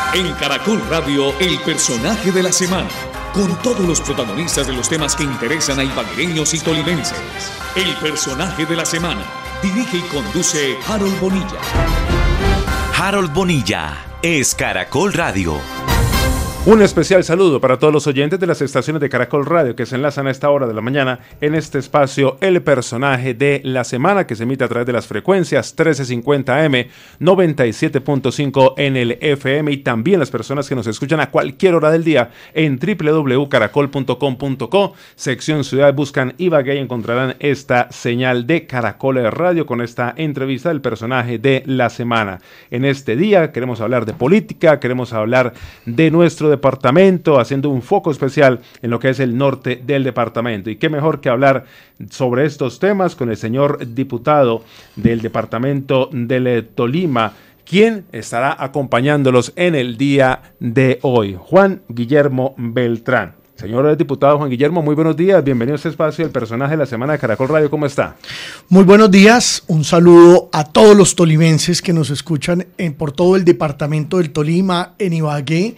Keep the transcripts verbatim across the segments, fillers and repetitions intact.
En Caracol Radio, el personaje de la semana, con todos los protagonistas de los temas que interesan a ibaguereños y tolimenses. El personaje de la semana, dirige y conduce Harold Bonilla. Harold Bonilla es Caracol Radio. Un especial saludo para todos los oyentes de las estaciones de Caracol Radio que se enlazan a esta hora de la mañana en este espacio El Personaje de la Semana, que se emite a través de las frecuencias trece cincuenta A M, noventa y siete punto cinco en el F M, y también las personas que nos escuchan a cualquier hora del día en doble u doble u doble u punto caracol punto com punto co, sección Ciudad, buscan Ibagué y encontrarán esta señal de Caracol Radio con esta entrevista del Personaje de la Semana. En este día queremos hablar de política, queremos hablar de nuestro departamento, haciendo un foco especial en lo que es el norte del departamento. Y qué mejor que hablar sobre estos temas con el señor diputado del departamento del Tolima, quien estará acompañándolos en el día de hoy, Juan Guillermo Beltrán. Señor diputado Juan Guillermo, muy buenos días, bienvenido a este espacio del Personaje de la Semana de Caracol Radio, ¿cómo está? Muy buenos días, un saludo a todos los tolimenses que nos escuchan en, por todo el departamento del Tolima, en Ibagué,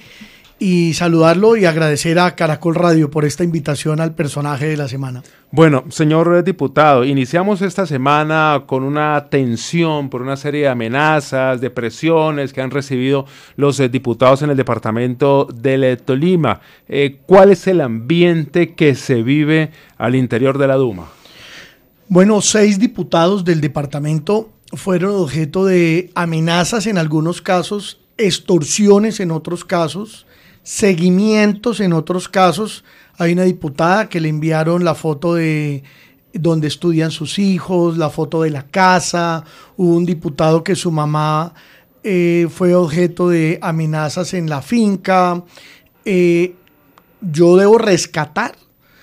y saludarlo y agradecer a Caracol Radio por esta invitación al Personaje de la Semana. Bueno, señor diputado, iniciamos esta semana con una tensión por una serie de amenazas, de presiones que han recibido los eh, diputados en el departamento del Tolima. Eh, ¿Cuál es el ambiente que se vive al interior de la Duma? Bueno, seis diputados del departamento fueron objeto de amenazas en algunos casos, extorsiones en otros casos, seguimientos en otros casos. Hay una diputada que le enviaron la foto de donde estudian sus hijos, la foto de la casa. Hubo un diputado que su mamá eh, fue objeto de amenazas en la finca. Eh, yo debo rescatar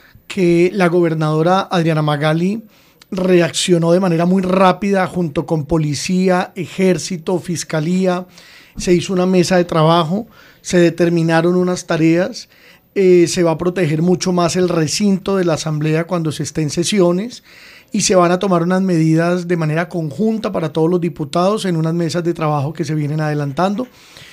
que la gobernadora Adriana Magali reaccionó de manera muy rápida junto con policía, ejército, fiscalía. Se hizo una mesa de trabajo, se determinaron unas tareas, eh, se va a proteger mucho más el recinto de la asamblea cuando se esté en sesiones y se van a tomar unas medidas de manera conjunta para todos los diputados en unas mesas de trabajo que se vienen adelantando,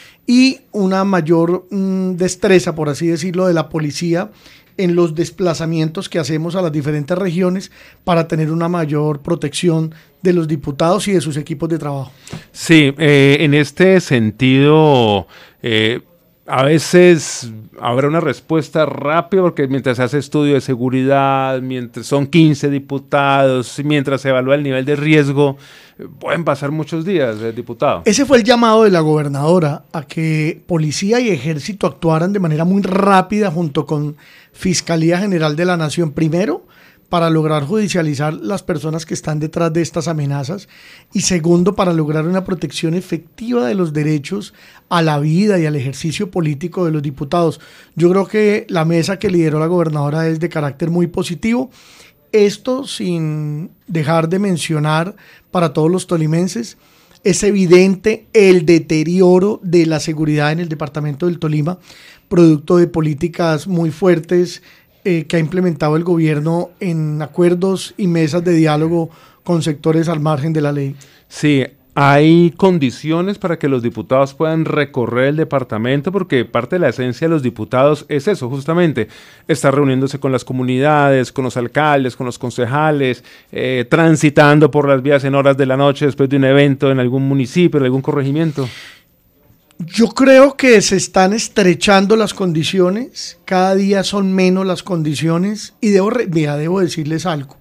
y una mayor mmm, destreza, por así decirlo, de la policía en los desplazamientos que hacemos a las diferentes regiones para tener una mayor protección de los diputados y de sus equipos de trabajo. Sí, eh, en este sentido, eh, a veces habrá una respuesta rápida porque mientras se hace estudio de seguridad, mientras son quince diputados, mientras se evalúa el nivel de riesgo, pueden pasar muchos días, eh, diputado. Ese fue el llamado de la gobernadora a que policía y ejército actuaran de manera muy rápida junto con Fiscalía General de la Nación, primero, para lograr judicializar las personas que están detrás de estas amenazas, y segundo, para lograr una protección efectiva de los derechos a la vida y al ejercicio político de los diputados. Yo creo que la mesa que lideró la gobernadora es de carácter muy positivo. Esto sin dejar de mencionar para todos los tolimenses, es evidente el deterioro de la seguridad en el departamento del Tolima, producto de políticas muy fuertes eh, que ha implementado el gobierno en acuerdos y mesas de diálogo con sectores al margen de la ley. Sí, ¿hay condiciones para que los diputados puedan recorrer el departamento? Porque parte de la esencia de los diputados es eso, justamente, estar reuniéndose con las comunidades, con los alcaldes, con los concejales, eh, transitando por las vías en horas de la noche después de un evento en algún municipio, en algún corregimiento. Yo creo que se están estrechando las condiciones, cada día son menos las condiciones, y debo, mira, debo decirles algo.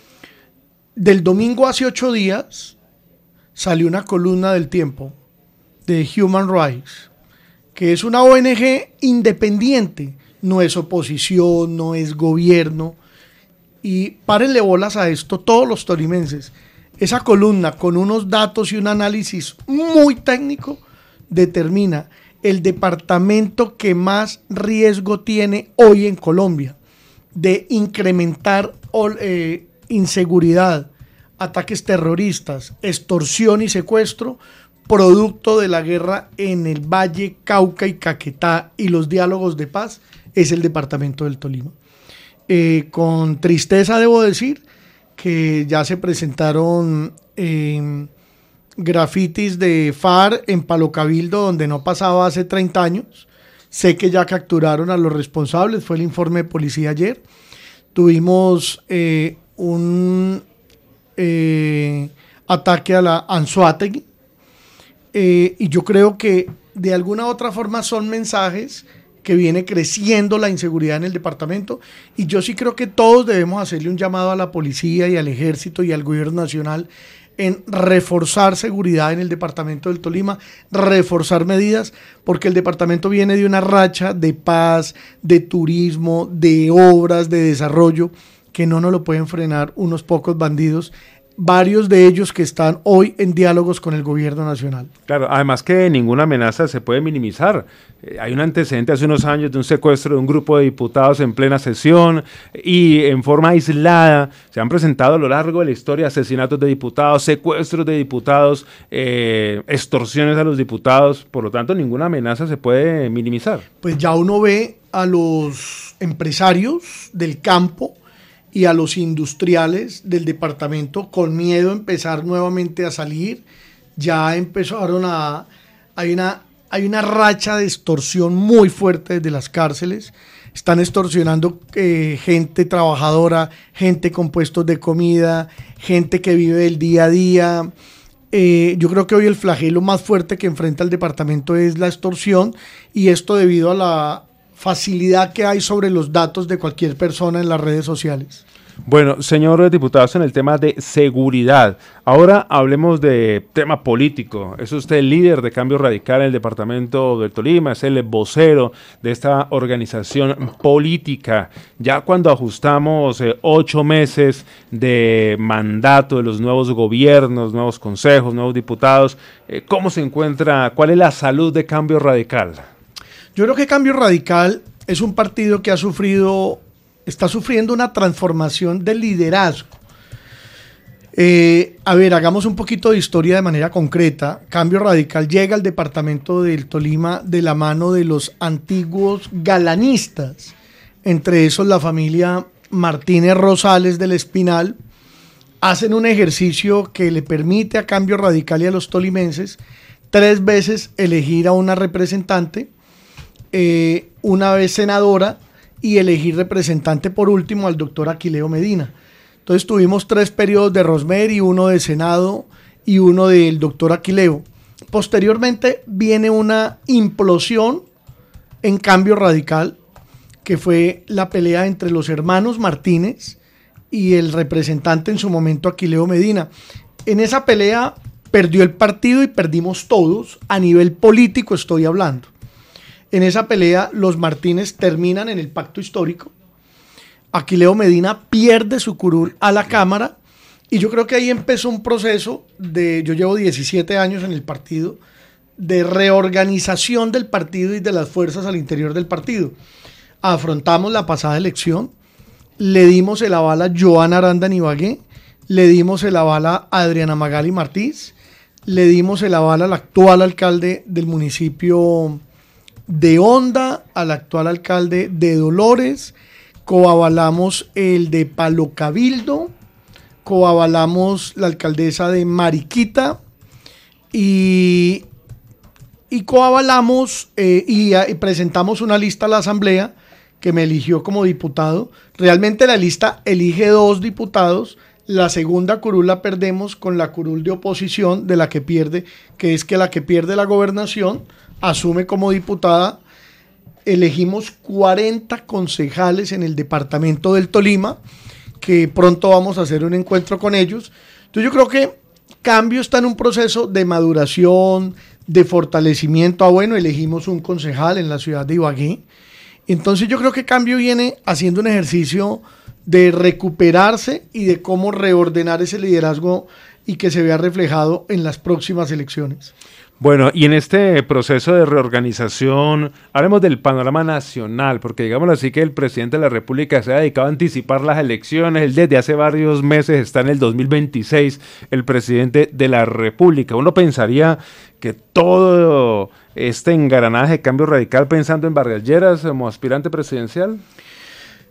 Del domingo hace ocho días salió una columna del Tiempo de Human Rights, que es una O N G independiente, no es oposición, no es gobierno, y párenle bolas a esto todos los tolimenses. Esa columna, con unos datos y un análisis muy técnico, determina el departamento que más riesgo tiene hoy en Colombia de incrementar eh, inseguridad, ataques terroristas, extorsión y secuestro, producto de la guerra en el Valle, Cauca y Caquetá y los diálogos de paz, es el departamento del Tolima. Eh, con tristeza debo decir que ya se presentaron eh, grafitis de F A R en Palo Cabildo, donde no pasaba hace treinta años. Sé que ya capturaron a los responsables, fue el informe de policía ayer. Tuvimos eh, un eh, ataque a la Anzoátegui, eh, y yo creo que de alguna u otra forma son mensajes que viene creciendo la inseguridad en el departamento, y yo sí creo que todos debemos hacerle un llamado a la policía y al ejército y al gobierno nacional en reforzar seguridad en el departamento del Tolima, reforzar medidas, porque el departamento viene de una racha de paz, de turismo, de obras, de desarrollo, que no nos lo pueden frenar unos pocos bandidos, varios de ellos que están hoy en diálogos con el gobierno nacional. Claro, además que ninguna amenaza se puede minimizar. Eh, hay un antecedente hace unos años de un secuestro de un grupo de diputados en plena sesión y en forma aislada se han presentado a lo largo de la historia asesinatos de diputados, secuestros de diputados, eh, extorsiones a los diputados, por lo tanto ninguna amenaza se puede minimizar. Pues ya uno ve a los empresarios del campo y a los industriales del departamento con miedo a empezar nuevamente a salir. Ya empezaron a... Hay una, hay una racha de extorsión muy fuerte desde las cárceles. Están extorsionando eh, gente trabajadora, gente con puestos de comida, gente que vive el día a día. Eh, yo creo que hoy el flagelo más fuerte que enfrenta el departamento es la extorsión, y esto debido a la facilidad que hay sobre los datos de cualquier persona en las redes sociales. Bueno, señor diputado, en el tema de seguridad, ahora hablemos de tema político. Es usted el líder de Cambio Radical en el departamento del Tolima, es el vocero de esta organización política. Ya cuando ajustamos eh, ocho meses de mandato de los nuevos gobiernos, nuevos consejos, nuevos diputados, eh, ¿cómo se encuentra? ¿Cuál es la salud de Cambio Radical? Yo creo que Cambio Radical es un partido que ha sufrido, está sufriendo una transformación de liderazgo. Eh, a ver, hagamos un poquito de historia de manera concreta. Cambio Radical llega al departamento del Tolima de la mano de los antiguos galanistas, entre esos la familia Martínez Rosales del Espinal. Hacen un ejercicio que le permite a Cambio Radical y a los tolimenses tres veces elegir a una representante, Eh, una vez senadora, y elegir representante por último al doctor Aquileo Medina. Entonces tuvimos tres periodos de Rosemary, uno de Senado y uno del doctor Aquileo. Posteriormente viene una implosión en Cambio Radical, que fue la pelea entre los hermanos Martínez y el representante en su momento Aquileo Medina. En esa pelea perdió el partido y perdimos todos, a nivel político estoy hablando. En esa pelea los Martínez terminan en el pacto histórico. Aquileo Medina pierde su curul a la Cámara, y yo creo que ahí empezó un proceso de, yo llevo diecisiete años en el partido, de reorganización del partido y de las fuerzas al interior del partido. Afrontamos la pasada elección, le dimos el aval a Joana Aranda Ibagué, le dimos el aval a Adriana Magali Martínez, le dimos el aval al actual alcalde del municipio de Honda, al actual alcalde de Dolores, coavalamos el de Palo Cabildo, coavalamos la alcaldesa de Mariquita y, y coavalamos eh, y, y presentamos una lista a la asamblea que me eligió como diputado. Realmente la lista elige dos diputados. La segunda curul la perdemos con la curul de oposición de la que pierde, que es que la que pierde la gobernación asume como diputada. Elegimos cuarenta concejales en el departamento del Tolima, que pronto vamos a hacer un encuentro con ellos. Entonces yo creo que Cambio está en un proceso de maduración, de fortalecimiento. Ah, bueno, elegimos un concejal en la ciudad de Ibagué. Entonces yo creo que Cambio viene haciendo un ejercicio de recuperarse y de cómo reordenar ese liderazgo y que se vea reflejado en las próximas elecciones. Bueno, y en este proceso de reorganización, hablemos del panorama nacional, porque digámoslo así que el presidente de la República se ha dedicado a anticipar las elecciones. Él desde hace varios meses está en el dos mil veintiséis, el presidente de la República. Uno pensaría que todo este engranaje de Cambio Radical pensando en Vargas Lleras como aspirante presidencial.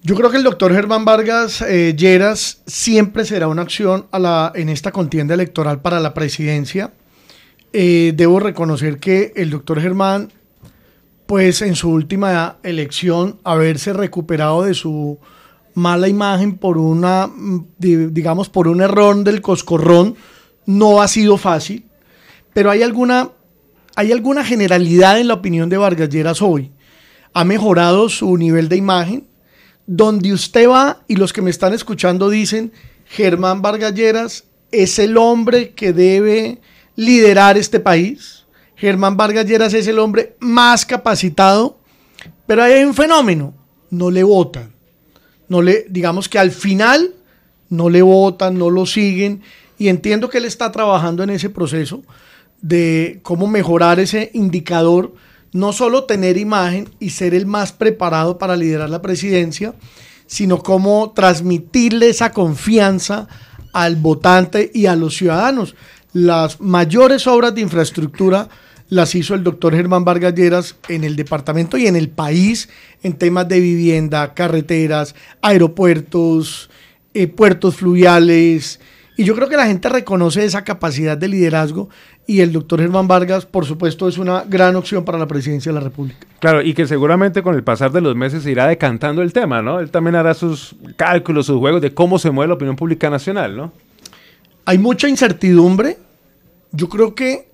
Yo creo que el doctor Germán Vargas eh, Lleras siempre será una opción a la, en esta contienda electoral para la presidencia. Eh, debo reconocer que el doctor Germán, pues en su última elección, haberse recuperado de su mala imagen por una, digamos, por un error del coscorrón, no ha sido fácil, pero hay alguna, hay alguna generalidad en la opinión de Vargas Lleras hoy. Ha mejorado su nivel de imagen. Donde usted va y los que me están escuchando dicen, Germán Vargas Lleras es el hombre que debe liderar este país. Germán Vargas Lleras es el hombre más capacitado, pero hay un fenómeno, no le votan. No le, digamos que al final no le votan, no lo siguen, y entiendo que él está trabajando en ese proceso de cómo mejorar ese indicador, no solo tener imagen y ser el más preparado para liderar la presidencia, sino cómo transmitirle esa confianza al votante y a los ciudadanos. Las mayores obras de infraestructura las hizo el doctor Germán Vargas Lleras en el departamento y en el país, en temas de vivienda, carreteras, aeropuertos, eh, puertos fluviales, y yo creo que la gente reconoce esa capacidad de liderazgo, y el doctor Germán Vargas, por supuesto, es una gran opción para la presidencia de la República. Claro, y que seguramente con el pasar de los meses se irá decantando el tema, ¿no? Él también hará sus cálculos, sus juegos de cómo se mueve la opinión pública nacional, ¿no? Hay mucha incertidumbre. Yo creo que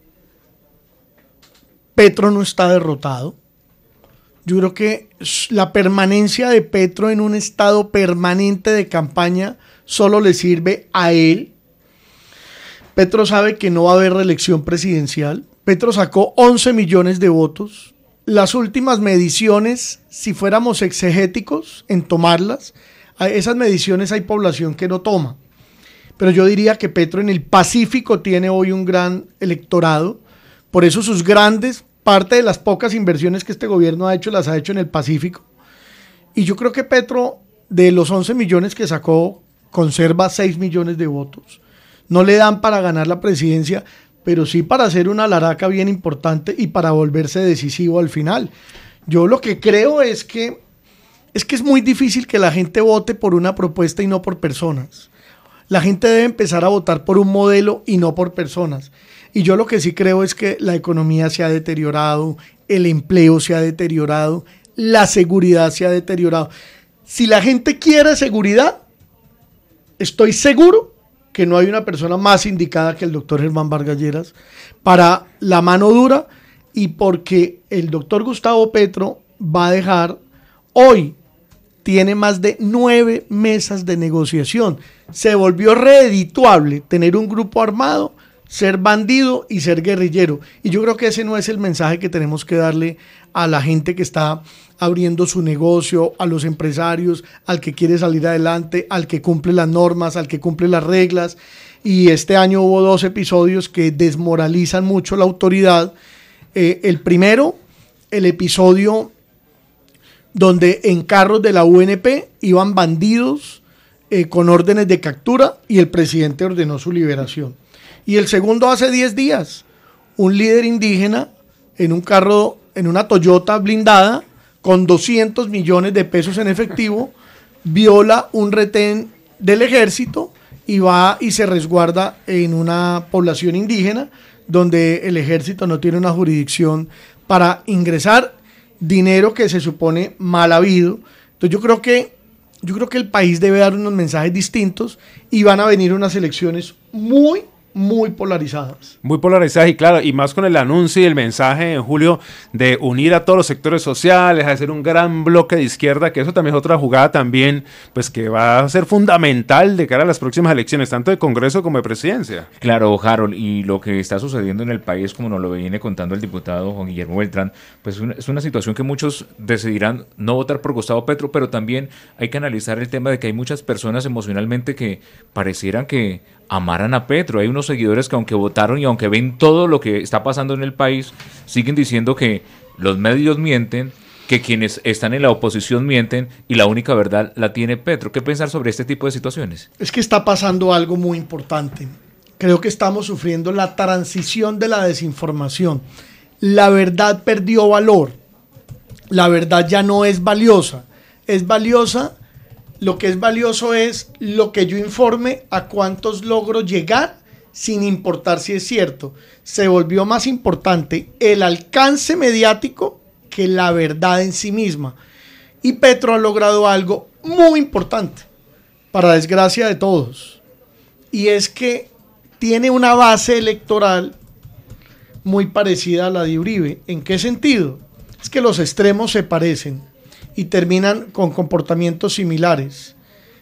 Petro no está derrotado. Yo creo que la permanencia de Petro en un estado permanente de campaña solo le sirve a él. Petro sabe que no va a haber reelección presidencial. Petro sacó once millones de votos. Las últimas mediciones, si fuéramos exegéticos en tomarlas, esas mediciones hay población que no toma. Pero yo diría que Petro en el Pacífico tiene hoy un gran electorado. Por eso sus grandes, parte de las pocas inversiones que este gobierno ha hecho, las ha hecho en el Pacífico. Y yo creo que Petro, de los once millones que sacó, conserva seis millones de votos. No le dan para ganar la presidencia, pero sí para hacer una laraca bien importante y para volverse decisivo al final. Yo lo que creo es que es que es muy difícil que la gente vote por una propuesta y no por personas. La gente debe empezar a votar por un modelo y no por personas. Y yo lo que sí creo es que la economía se ha deteriorado, el empleo se ha deteriorado, la seguridad se ha deteriorado. Si la gente quiere seguridad, estoy seguro que no hay una persona más indicada que el doctor Germán Vargas Lleras para la mano dura, y porque el doctor Gustavo Petro va a dejar, hoy tiene más de nueve mesas de negociación. Se volvió redituable tener un grupo armado, ser bandido y ser guerrillero. Y yo creo que ese no es el mensaje que tenemos que darle a la gente que está abriendo su negocio, a los empresarios, al que quiere salir adelante, al que cumple las normas, al que cumple las reglas. Y este año hubo dos episodios que desmoralizan mucho la autoridad. Eh, el primero, el episodio donde en carros de la U N P iban bandidos eh, con órdenes de captura y el presidente ordenó su liberación. Y el segundo, hace diez días, un líder indígena en un carro, en una Toyota blindada, con doscientos millones de pesos en efectivo, viola un retén del ejército y va y se resguarda en una población indígena donde el ejército no tiene una jurisdicción para ingresar dinero que se supone mal habido. Entonces yo creo que yo creo que el país debe dar unos mensajes distintos y van a venir unas elecciones muy muy polarizadas. Muy polarizadas y claro, y más con el anuncio y el mensaje en julio de unir a todos los sectores sociales, a hacer un gran bloque de izquierda, que eso también es otra jugada también, pues que va a ser fundamental de cara a las próximas elecciones, tanto de Congreso como de Presidencia. Claro, Harold, y lo que está sucediendo en el país, como nos lo viene contando el diputado Juan Guillermo Beltrán, pues es una, es una situación que muchos decidirán no votar por Gustavo Petro, pero también hay que analizar el tema de que hay muchas personas emocionalmente que parecieran que amaran a Petro. Hay unos seguidores que aunque votaron y aunque ven todo lo que está pasando en el país, siguen diciendo que los medios mienten, que quienes están en la oposición mienten y la única verdad la tiene Petro. ¿Qué pensar sobre este tipo de situaciones? Es que está pasando algo muy importante. Creo que estamos sufriendo la transición de la desinformación. La verdad perdió valor. La verdad ya no es valiosa. es valiosa, lo que es valioso es lo que yo informe a cuántos logro llegar sin importar si es cierto. Se volvió más importante el alcance mediático que la verdad en sí misma. Y Petro ha logrado algo muy importante, para desgracia de todos, y es que tiene una base electoral muy parecida a la de Uribe. ¿En qué sentido? Es que los extremos se parecen y terminan con comportamientos similares.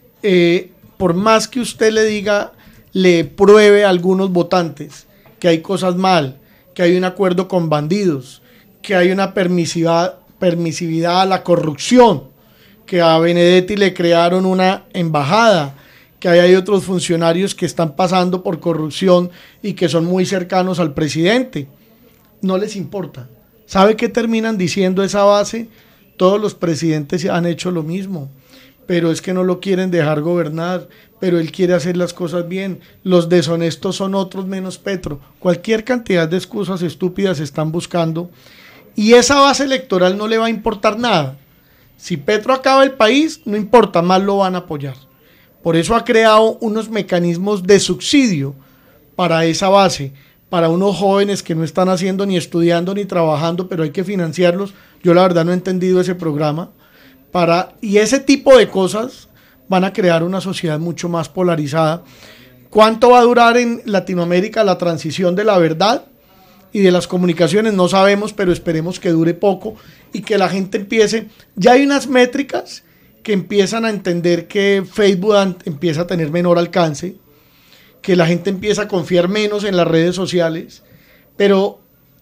Eh, por más que usted le diga, le pruebe a algunos votantes que hay cosas mal, que hay un acuerdo con bandidos, que hay una permisividad, permisividad a la corrupción, que a Benedetti le crearon una embajada, que hay otros funcionarios que están pasando por corrupción y que son muy cercanos al presidente. No les importa. ¿Sabe qué terminan diciendo esa base? Todos los presidentes han hecho lo mismo, pero es que no lo quieren dejar gobernar, pero él quiere hacer las cosas bien. Los deshonestos son otros menos Petro. Cualquier cantidad de excusas estúpidas están buscando, y esa base electoral no le va a importar nada. Si Petro acaba el país, no importa, más lo van a apoyar. Por eso ha creado unos mecanismos de subsidio para esa base, para unos jóvenes que no están haciendo ni estudiando ni trabajando, pero hay que financiarlos. Yo la verdad no he entendido ese programa. Para, y ese tipo de cosas van a crear una sociedad mucho más polarizada. ¿Cuánto va a durar en Latinoamérica la transición de la verdad y de las comunicaciones? No sabemos, pero esperemos que dure poco y que la gente empiece. Ya hay unas métricas que empiezan a entender que Facebook empieza a tener menor alcance, que la gente empieza a confiar menos en las redes sociales, pero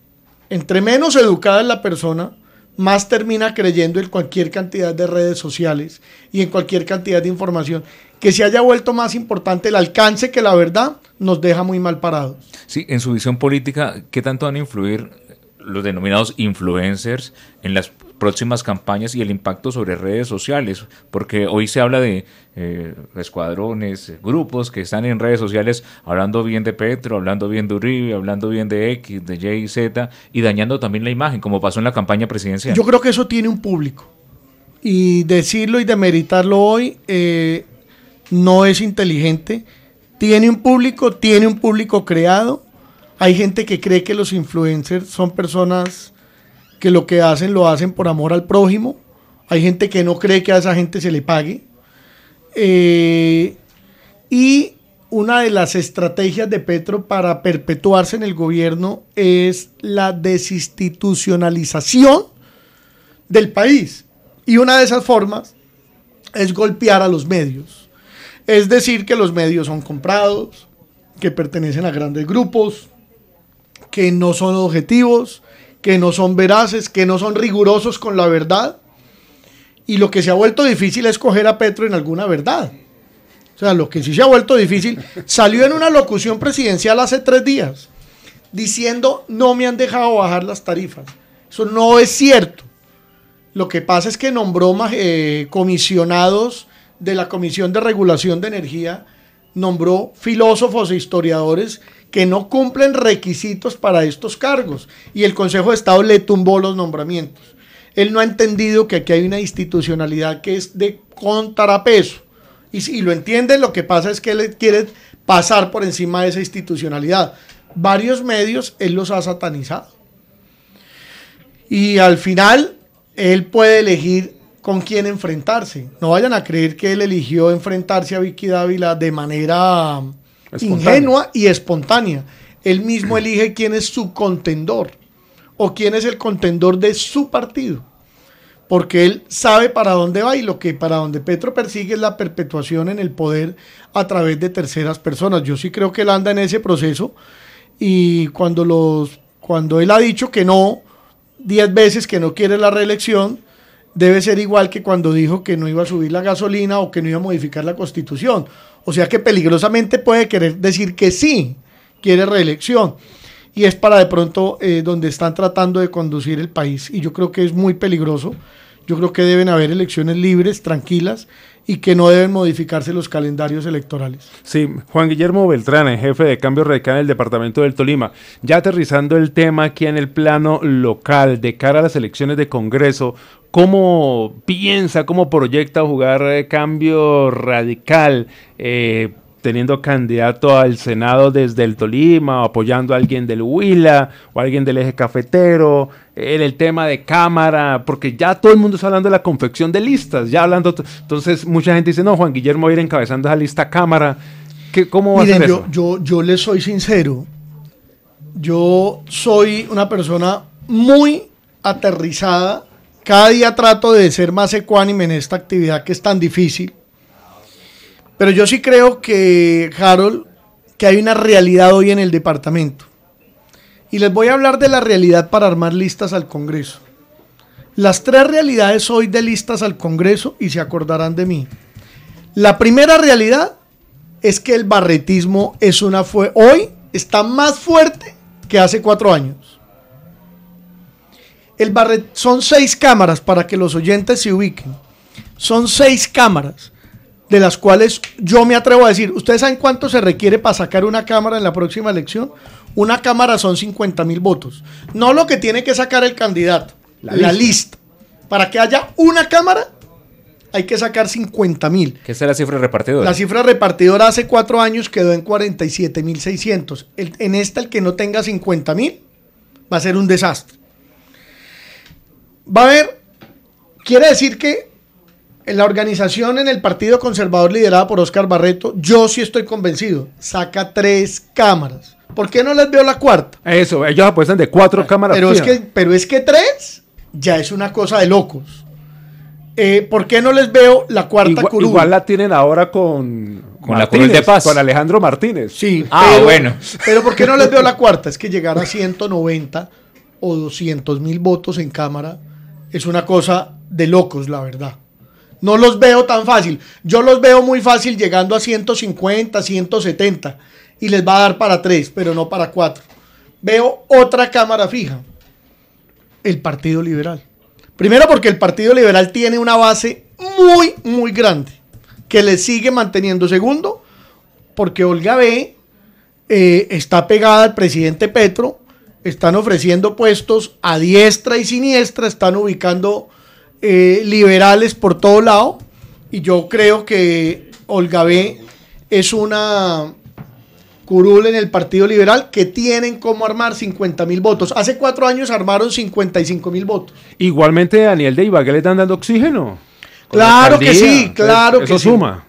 entre menos educada es la persona, más termina creyendo en cualquier cantidad de redes sociales y en cualquier cantidad de información. Que se haya vuelto más importante el alcance que la verdad, nos deja muy mal parados. Sí, en su visión política, ¿qué tanto van a influir los denominados influencers en las próximas campañas y el impacto sobre redes sociales? Porque hoy se habla de eh, escuadrones, grupos que están en redes sociales hablando bien de Petro, hablando bien de Uribe, hablando bien de X, de Y, Z, y dañando también la imagen, como pasó en la campaña presidencial. Yo creo que eso tiene un público, y decirlo y demeritarlo hoy eh, no es inteligente. Tiene un público, tiene un público creado. Hay gente que cree que los influencers son personas que lo que hacen lo hacen por amor al prójimo. Hay gente que no cree que a esa gente se le pague. Eh, y una de las estrategias de Petro para perpetuarse en el gobierno es la desinstitucionalización del país. Y una de esas formas es golpear a los medios. Es decir, que los medios son comprados, que pertenecen a grandes grupos, que no son objetivos, que no son veraces, que no son rigurosos con la verdad. Y lo que se ha vuelto difícil es coger a Petro en alguna verdad. O sea, lo que sí se ha vuelto difícil, salió en una locución presidencial hace tres días, diciendo, no me han dejado bajar las tarifas. Eso no es cierto. Lo que pasa es que nombró eh, comisionados de la Comisión de Regulación de Energía, nombró filósofos e historiadores que no cumplen requisitos para estos cargos, y el Consejo de Estado le tumbó los nombramientos. Él no ha entendido que aquí hay una institucionalidad que es de contrapeso, y si lo entiende, lo que pasa es que él quiere pasar por encima de esa institucionalidad. Varios medios él los ha satanizado, y al final él puede elegir con quién enfrentarse. No vayan a creer que él eligió enfrentarse a Vicky Dávila de manera ingenua y espontánea. Él mismo elige quién es su contendor o quién es el contendor de su partido, porque él sabe para dónde va, y lo que para donde Petro persigue es la perpetuación en el poder a través de terceras personas. Yo sí creo que él anda en ese proceso, y cuando los cuando él ha dicho que no diez veces, que no quiere la reelección, debe ser igual que cuando dijo que no iba a subir la gasolina o que no iba a modificar la Constitución. O sea que peligrosamente puede querer decir que sí quiere reelección, y es para de pronto eh, donde están tratando de conducir el país, y yo creo que es muy peligroso. Yo creo que deben haber elecciones libres, tranquilas, y que no deben modificarse los calendarios electorales. Sí, Juan Guillermo Beltrán, el jefe de Cambio Radical en el departamento del Tolima, ya aterrizando el tema aquí en el plano local de cara a las elecciones de Congreso, ¿cómo piensa, cómo proyecta jugar eh, Cambio Radical, eh, teniendo candidato al Senado desde el Tolima, o apoyando a alguien del Huila o a alguien del eje cafetero, en el tema de Cámara, porque ya todo el mundo está hablando de la confección de listas, ya hablando, entonces mucha gente dice, no, Juan Guillermo va a ir encabezando esa lista Cámara, ¿qué, ¿cómo va Miren, a ser yo, eso? yo, yo les soy sincero, yo soy una persona muy aterrizada, cada día trato de ser más ecuánime en esta actividad que es tan difícil. Pero yo sí creo que, Harold, que hay una realidad hoy en el departamento. Y les voy a hablar de la realidad para armar listas al Congreso. Las tres realidades hoy de listas al Congreso, y se acordarán de mí. La primera realidad es que el barretismo es una fue hoy está más fuerte que hace cuatro años. El barret son seis cámaras para que los oyentes se ubiquen. Son seis cámaras, de las cuales yo me atrevo a decir, ¿ustedes saben cuánto se requiere para sacar una cámara en la próxima elección? Una cámara son cincuenta mil votos. No lo que tiene que sacar el candidato, la, la lista. lista. Para que haya una cámara, hay que sacar cincuenta mil. ¿Qué es la cifra repartidora? La cifra repartidora hace cuatro años quedó en cuarenta y siete mil seiscientos. El, en esta, el que no tenga cincuenta mil, va a ser un desastre. Va a haber, quiere decir que en la organización, en el Partido Conservador liderada por Óscar Barreto, yo sí estoy convencido, saca tres cámaras. ¿Por qué no les veo la cuarta? Eso, ellos apuestan de cuatro pero, cámaras. Pero es, que, pero es que tres ya es una cosa de locos. Eh, ¿Por qué no les veo la cuarta igual, curul? Igual la tienen ahora con, con la curul de paz. Con Alejandro Martínez. Sí, ah, pero, bueno. Pero ¿por qué no les veo la cuarta? Es que llegar a ciento noventa o doscientos mil votos en Cámara es una cosa de locos, la verdad. No los veo tan fácil. Yo los veo muy fácil llegando a ciento cincuenta, ciento setenta y les va a dar para tres, pero no para cuatro. Veo otra cámara fija. El Partido Liberal. Primero porque el Partido Liberal tiene una base muy, muy grande que le sigue manteniendo. Segundo, porque Olga B. Eh, está pegada al presidente Petro, están ofreciendo puestos a diestra y siniestra, están ubicando Eh, liberales por todo lado, y yo creo que Olga B. es una curul en el Partido Liberal que tienen como armar cincuenta mil votos. Hace cuatro años armaron cincuenta y cinco mil votos. Igualmente Daniel de Ibagué le están dando oxígeno. Claro que sí, claro eso que sí. suma.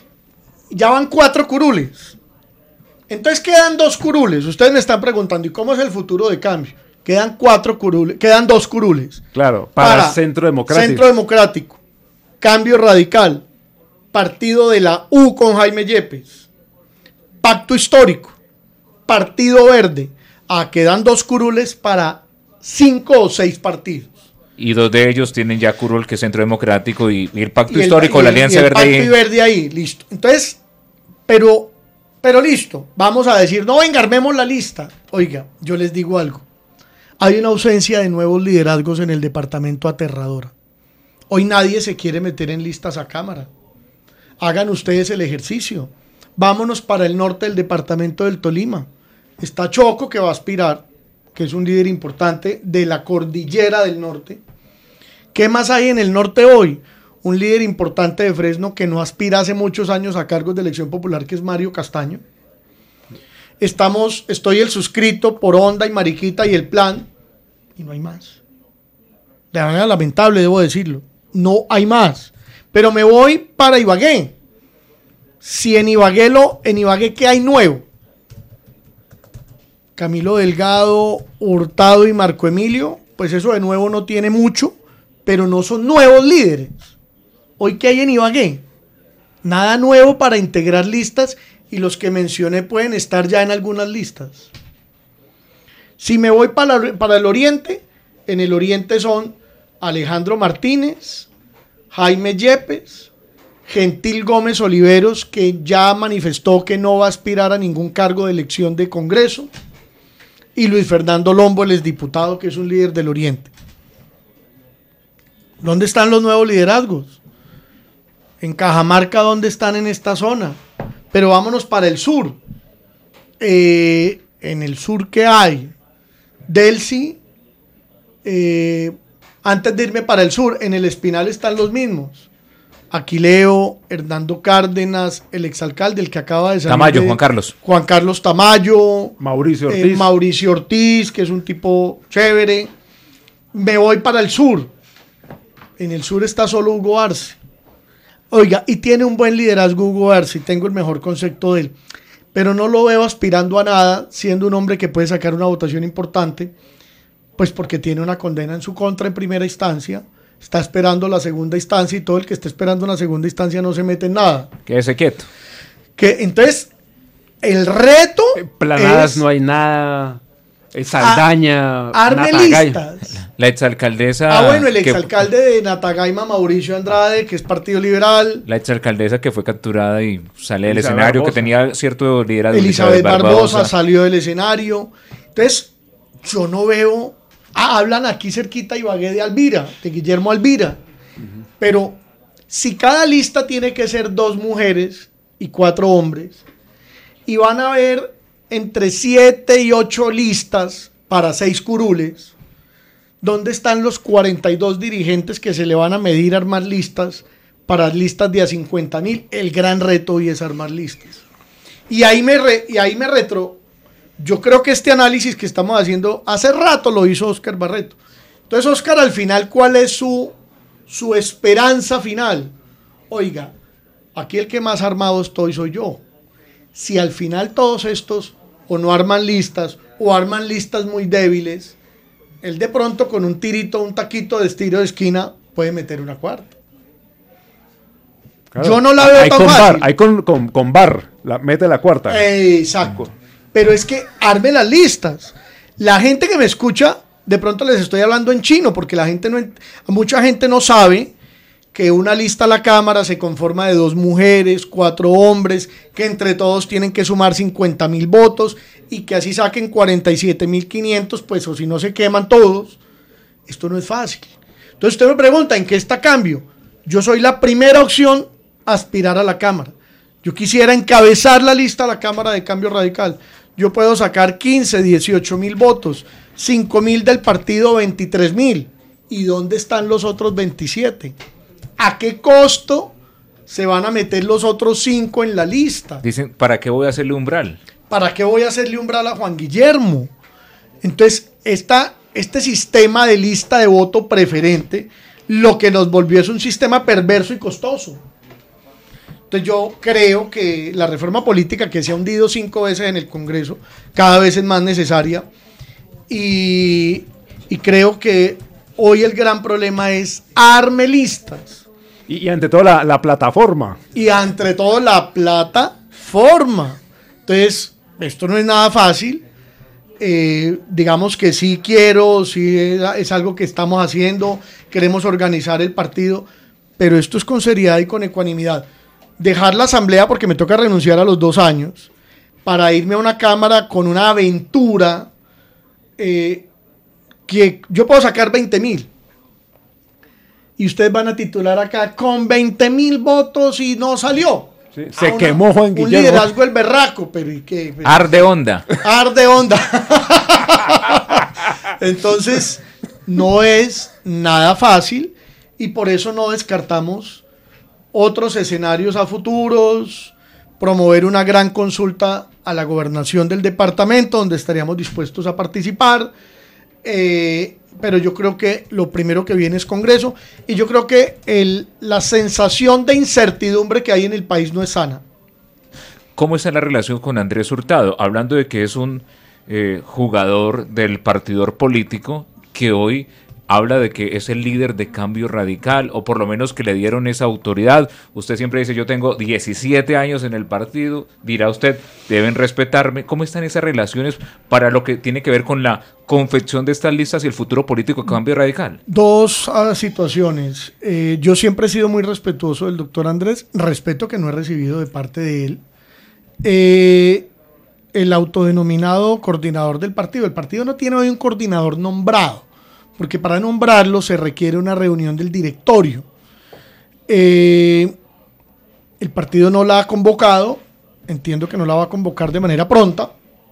Ya van cuatro curules. Entonces quedan dos curules. Ustedes me están preguntando, ¿y cómo es el futuro de Cambio? Quedan cuatro curules, quedan dos curules. Claro, para, para Centro Democrático. Centro Democrático, Cambio Radical, Partido de la U con Jaime Yepes, Pacto Histórico, Partido Verde. Ah, quedan dos curules para cinco o seis partidos. Y dos de ellos tienen ya curul, que es Centro Democrático, y, y el Pacto y el, Histórico, y el, la Alianza y el Verde. Pacto ahí. y Verde ahí, listo. Entonces, pero, pero listo, vamos a decir, no, venga, armemos la lista. Oiga, yo les digo algo. Hay una ausencia de nuevos liderazgos en el departamento aterradora. Hoy nadie se quiere meter en listas a Cámara. Hagan ustedes el ejercicio. Vámonos para el norte del departamento del Tolima. Está Choco, que va a aspirar, que es un líder importante de la cordillera del norte. ¿Qué más hay en el norte hoy? Un líder importante de Fresno que no aspira hace muchos años a cargos de elección popular, que es Mario Castaño. Estamos, estoy el suscrito por Onda y Mariquita y el Plan, y no hay más. De manera lamentable, debo decirlo. No hay más. Pero me voy para Ibagué. Si en Ibagué, lo, en Ibagué, ¿qué hay nuevo? Camilo Delgado, Hurtado y Marco Emilio, pues eso de nuevo no tiene mucho, pero no son nuevos líderes. Hoy, ¿qué hay en Ibagué? Nada nuevo para integrar listas, y los que mencioné pueden estar ya en algunas listas. Si me voy para, la, para el oriente, en el oriente son Alejandro Martínez, Jaime Yepes, Gentil Gómez Oliveros, que ya manifestó que no va a aspirar a ningún cargo de elección de Congreso, y Luis Fernando Lombo, el exdiputado, que es un líder del oriente. ¿Dónde están los nuevos liderazgos? En Cajamarca, ¿dónde están en esta zona? Pero vámonos para el sur. Eh, en el sur, ¿qué hay? Delcy, eh, antes de irme para el sur, en el Espinal están los mismos. Aquileo, Hernando Cárdenas, el exalcalde, el que acaba de salir. Tamayo, de, Juan Carlos. Juan Carlos Tamayo. Mauricio Ortiz. Eh, Mauricio Ortiz, que es un tipo chévere. Me voy para el sur. En el sur está solo Hugo Arce. Oiga, y tiene un buen liderazgo Hugo Arce, tengo el mejor concepto de él. Pero no lo veo aspirando a nada, siendo un hombre que puede sacar una votación importante, pues porque tiene una condena en su contra en primera instancia. Está esperando la segunda instancia y todo el que esté esperando una segunda instancia no se mete en nada. Quédese quieto. Que, entonces, el reto Eh, Planadas es no hay nada. Eh, Saldaña. arme Natagay. listas. La exalcaldesa... Ah, bueno, el que- exalcalde de Natagaima, Mauricio Andrade, que es Partido Liberal. La exalcaldesa que fue capturada y sale del Elizabeth escenario, Barbosa. que tenía cierto liderazgo. Elizabeth Barbosa salió del escenario. Entonces, yo no veo... Ah, hablan aquí cerquita Ibagué de Alvira, de Guillermo Alvira. Uh-huh. Pero si cada lista tiene que ser dos mujeres y cuatro hombres, y van a haber entre siete y ocho listas para seis curules, ¿dónde están los cuarenta y dos dirigentes que se le van a medir a armar listas para listas de a cincuenta mil? El gran reto hoy es armar listas. Y ahí me, re, y ahí me retro... Yo creo que este análisis que estamos haciendo hace rato lo hizo Óscar Barreto. Entonces, Óscar, al final, ¿cuál es su, su esperanza final? Oiga, aquí el que más armado estoy soy yo. Si al final todos estos o no arman listas o arman listas muy débiles, él de pronto con un tirito, un taquito de estilo de esquina puede meter una cuarta. Claro. Yo no la veo hay tan con fácil. Bar, hay con, con, con Bar, la, mete la cuarta. Eh, exacto. Pero es que arme las listas. La gente que me escucha, de pronto les estoy hablando en chino, porque la gente no, mucha gente no sabe que una lista a la Cámara se conforma de dos mujeres, cuatro hombres, que entre todos tienen que sumar cincuenta mil votos y que así saquen cuarenta y siete mil quinientos, pues o si no se queman todos. Esto no es fácil. Entonces usted me pregunta, ¿en qué está cambio? Yo soy la primera opción a aspirar a la Cámara. Yo quisiera encabezar la lista a la Cámara de Cambio Radical. Yo puedo sacar quince, dieciocho mil votos, cinco mil del partido, veintitrés mil. ¿Y dónde están los otros veintisiete? ¿A qué costo se van a meter los otros cinco en la lista? Dicen, ¿para qué voy a hacerle umbral? ¿Para qué voy a hacerle umbral a Juan Guillermo? Entonces, esta, este sistema de lista de voto preferente, lo que nos volvió es un sistema perverso y costoso. Entonces yo creo que la reforma política, que se ha hundido cinco veces en el Congreso, cada vez es más necesaria, y, y creo que hoy el gran problema es arme listas. Y, y ante todo la, la plataforma. Y ante todo la plataforma. Entonces, esto no es nada fácil. Eh, digamos que sí quiero, sí es, es algo que estamos haciendo, queremos organizar el partido, pero esto es con seriedad y con ecuanimidad. Dejar la asamblea porque me toca renunciar a los dos años para irme a una Cámara con una aventura eh, que yo puedo sacar veinte mil y ustedes van a titular acá con veinte mil votos y no salió. Sí, se una, quemó Juan Guillermo. Un liderazgo el berraco, pero ¿y qué? Arde onda. Arde onda. Entonces, no es nada fácil y por eso no descartamos otros escenarios a futuros, promover una gran consulta a la gobernación del departamento, donde estaríamos dispuestos a participar, eh, pero yo creo que lo primero que viene es Congreso, y yo creo que el, la sensación de incertidumbre que hay en el país no es sana. ¿Cómo está la relación con Andrés Hurtado? Hablando de que es un eh, jugador del partidor político que hoy habla de que es el líder de Cambio Radical, o por lo menos que le dieron esa autoridad. Usted siempre dice, yo tengo diecisiete años en el partido, dirá usted, deben respetarme. ¿Cómo están esas relaciones para lo que tiene que ver con la confección de estas listas y el futuro político de Cambio Radical? Dos uh, situaciones. Eh, yo siempre he sido muy respetuoso del doctor Andrés, respeto que no he recibido de parte de él. Eh, el autodenominado coordinador del partido. El partido no tiene hoy un coordinador nombrado, porque para nombrarlo se requiere una reunión del directorio. Eh, el partido no la ha convocado, entiendo que no la va a convocar de manera pronta.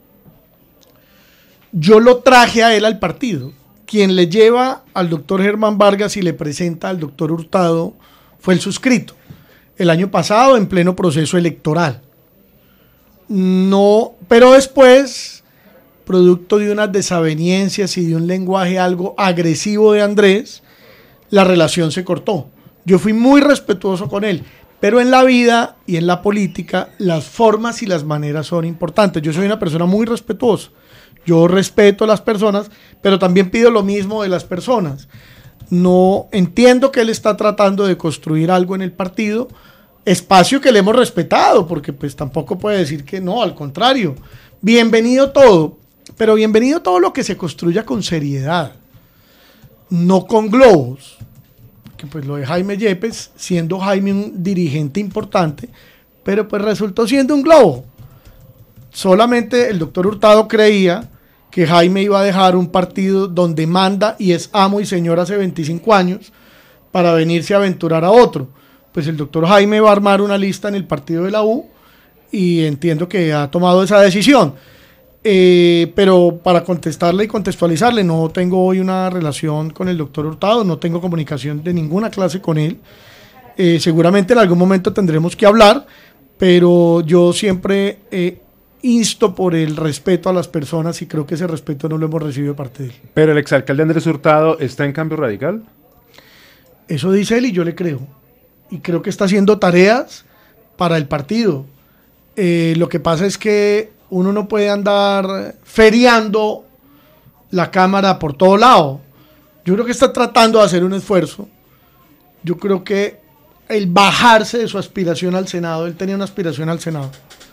Yo lo traje a él al partido. Quien le lleva al doctor Germán Vargas y le presenta al doctor Hurtado fue el suscrito, el año pasado en pleno proceso electoral. No, pero después, producto de unas desavenencias y de un lenguaje algo agresivo de Andrés, la relación se cortó. Yo fui muy respetuoso con él, pero en la vida y en la política las formas y las maneras son importantes. Yo soy una persona muy respetuosa. Yo respeto a las personas, pero también pido lo mismo de las personas. No entiendo que él está tratando de construir algo en el partido, espacio que le hemos respetado, porque pues tampoco puede decir que no, al contrario. Bienvenido todo, pero bienvenido todo lo que se construya con seriedad, no con globos. Que pues lo de Jaime Yepes, siendo Jaime un dirigente importante, pero pues resultó siendo un globo. Solamente el doctor Hurtado creía que Jaime iba a dejar un partido donde manda y es amo y señor hace veinticinco años para venirse a aventurar a otro. Pues el doctor Jaime va a armar una lista en el partido de la U y entiendo que ha tomado esa decisión. Eh, pero para contestarle y contextualizarle, no tengo hoy una relación con el doctor Hurtado, no tengo comunicación de ninguna clase con él. Eh, seguramente en algún momento tendremos que hablar, pero yo siempre eh, insto por el respeto a las personas y creo que ese respeto no lo hemos recibido de parte de él. Pero el exalcalde Andrés Hurtado está en Cambio Radical. Eso dice él y yo le creo. Y creo que está haciendo tareas para el partido. Eh, lo que pasa es que uno no puede andar feriando la Cámara por todo lado. Yo creo que está tratando de hacer un esfuerzo. Yo creo que el bajarse de su aspiración al Senado, él tenía una aspiración al Senado.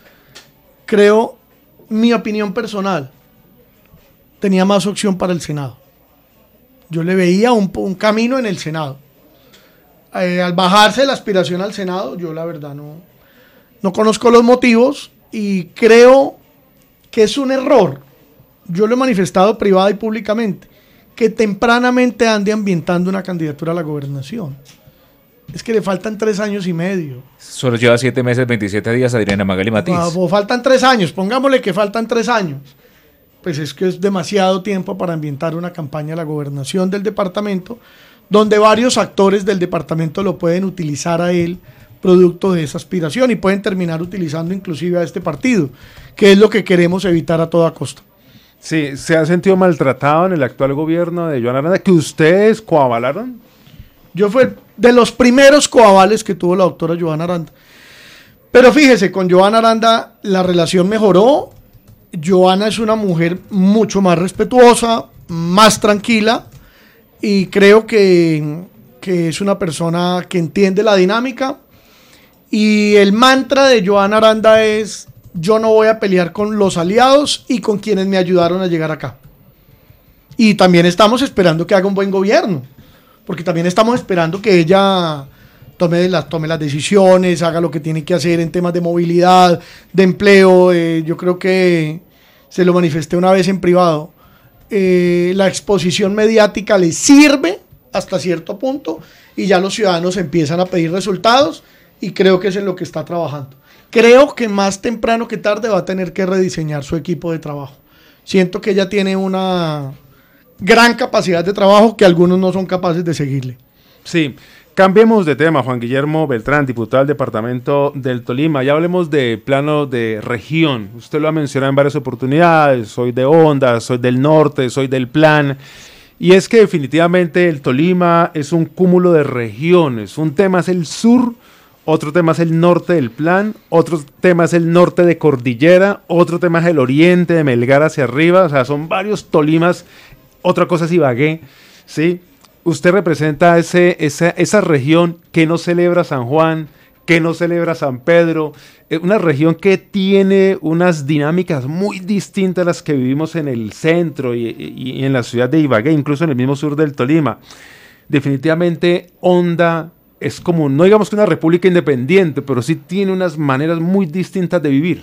Creo, mi opinión personal, tenía más opción para el Senado. Yo le veía un, un camino en el Senado. Eh, al bajarse de la aspiración al Senado, yo la verdad no, no conozco los motivos y creo que es un error. Yo lo he manifestado privada y públicamente, que tempranamente ande ambientando una candidatura a la gobernación. Es que le faltan tres años y medio. Solo lleva siete meses, veintisiete días a Adriana Magali Matiz. Ah, pues faltan tres años, pongámosle que faltan tres años. Pues es que es demasiado tiempo para ambientar una campaña a la gobernación del departamento, donde varios actores del departamento lo pueden utilizar a él, producto de esa aspiración, y pueden terminar utilizando inclusive a este partido, que es lo que queremos evitar a toda costa. Sí, ¿se ha sentido maltratado en el actual gobierno de Joan Aranda, que ustedes coavalaron? Yo fui de los primeros coavales que tuvo la doctora Joan Aranda. Pero fíjese, con Joan Aranda la relación mejoró. Joana es una mujer mucho más respetuosa, más tranquila, y creo que, que es una persona que entiende la dinámica. Y el mantra de Joan Aranda es: yo no voy a pelear con los aliados y con quienes me ayudaron a llegar acá. Y también estamos esperando que haga un buen gobierno, porque también estamos esperando que ella tome las, tome las decisiones, haga lo que tiene que hacer en temas de movilidad, de empleo. Eh, yo creo que se lo manifesté una vez en privado. Eh, la exposición mediática le sirve hasta cierto punto y ya los ciudadanos empiezan a pedir resultados y creo que es en lo que está trabajando. Creo que más temprano que tarde va a tener que rediseñar su equipo de trabajo. Siento que ella tiene una gran capacidad de trabajo que algunos no son capaces de seguirle. Sí, cambiemos de tema. Juan Guillermo Beltrán, diputado del departamento del Tolima. Ya hablemos de plano de región. Usted lo ha mencionado en varias oportunidades. Soy de Onda, soy del norte, soy del plan. Y es que definitivamente el Tolima es un cúmulo de regiones. Un tema es el sur, otro tema es el norte del plan, otro tema es el norte de Cordillera, otro tema es el oriente de Melgar hacia arriba. O sea, son varios Tolimas. Otra cosa es Ibagué, ¿sí? Usted representa ese, esa, esa región que no celebra San Juan, que no celebra San Pedro, una región que tiene unas dinámicas muy distintas a las que vivimos en el centro y, y, y en la ciudad de Ibagué, incluso en el mismo sur del Tolima. Definitivamente Onda es como, no digamos que una república independiente, pero sí tiene unas maneras muy distintas de vivir.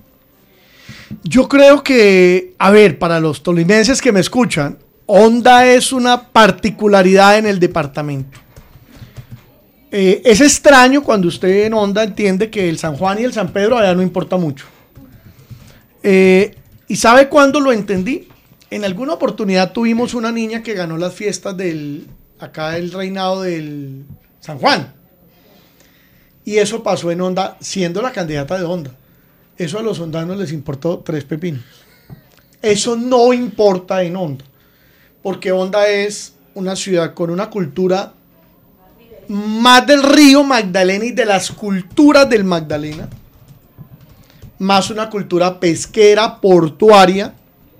Yo creo que, a ver, para los tolimenses que me escuchan, Onda es una particularidad en el departamento. Eh, es extraño cuando usted en Honda entiende que el San Juan y el San Pedro allá no importa mucho. Eh, ¿Y sabe cuándo lo entendí? En alguna oportunidad tuvimos una niña que ganó las fiestas del, acá del reinado del San Juan. Y eso pasó en Honda, siendo la candidata de Honda. Eso a los hondanos les importó tres pepinos. Eso no importa en Honda, porque Honda es una ciudad con una cultura más del río Magdalena y de las culturas del Magdalena, más una cultura pesquera, portuaria.